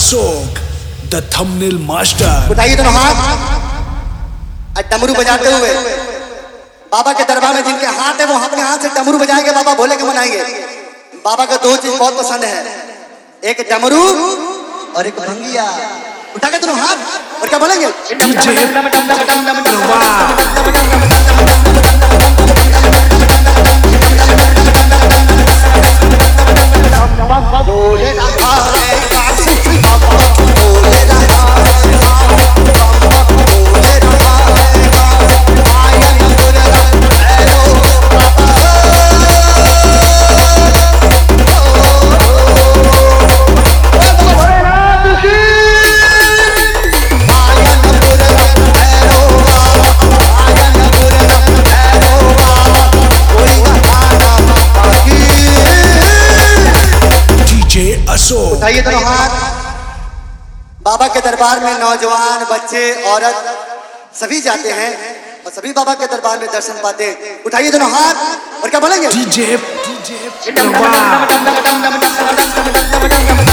अशोक द thumbnail master. उठाइए दोनों हाथ और डमरू बजाते हुए बाबा के दरबार में जिनके हाथ है वो अपने हाथ से डमरू बजाएंगे, बाबा भोले के मनाएंगे। बाबा को दो चीज बहुत पसंद है, एक डमरू और एक भंगिया। उठा के दोनों हाथ और क्या बोलेंगे? उठाइए दोनों हाथ। बाबा के दरबार में नौजवान, बच्चे, औरत सभी जाते हैं और सभी बाबा के दरबार में दर्शन पाते हैं। उठाइए दोनों हाथ और क्या बोलेंगे? डीजे